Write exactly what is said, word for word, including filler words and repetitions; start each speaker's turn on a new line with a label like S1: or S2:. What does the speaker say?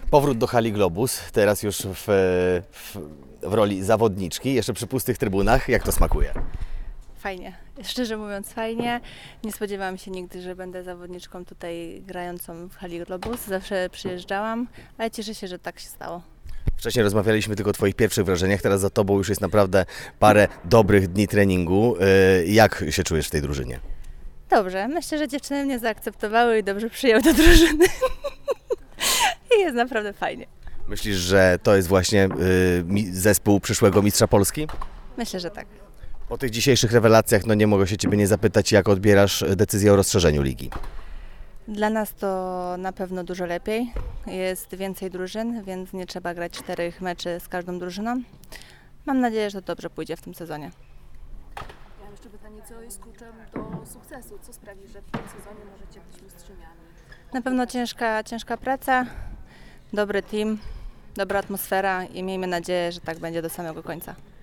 S1: Powrót do hali Globus, teraz już w, w, w roli zawodniczki, jeszcze przy pustych trybunach. Jak to smakuje?
S2: Fajnie, szczerze mówiąc fajnie. Nie spodziewałam się nigdy, że będę zawodniczką tutaj grającą w hali Globus. Zawsze przyjeżdżałam, ale cieszę się, że tak się stało.
S1: Wcześniej rozmawialiśmy tylko o Twoich pierwszych wrażeniach, teraz za Tobą już jest naprawdę parę dobrych dni treningu. Jak się czujesz w tej drużynie?
S2: Dobrze, myślę, że dziewczyny mnie zaakceptowały i dobrze przyjęły do drużyny. I jest naprawdę fajnie.
S1: Myślisz, że to jest właśnie y, zespół przyszłego mistrza Polski?
S2: Myślę, że tak.
S1: Po tych dzisiejszych rewelacjach no nie mogę się Ciebie nie zapytać, jak odbierasz decyzję o rozszerzeniu ligi?
S2: Dla nas to na pewno dużo lepiej. Jest więcej drużyn, więc nie trzeba grać czterech meczy z każdą drużyną. Mam nadzieję, że to dobrze pójdzie w tym sezonie.
S3: Ja mam jeszcze pytanie, co jest kluczem do sukcesu? Co sprawi, że w tym sezonie możecie być mistrzyniami?
S2: Na pewno ciężka, ciężka praca, dobry team, dobra atmosfera i miejmy nadzieję, że tak będzie do samego końca.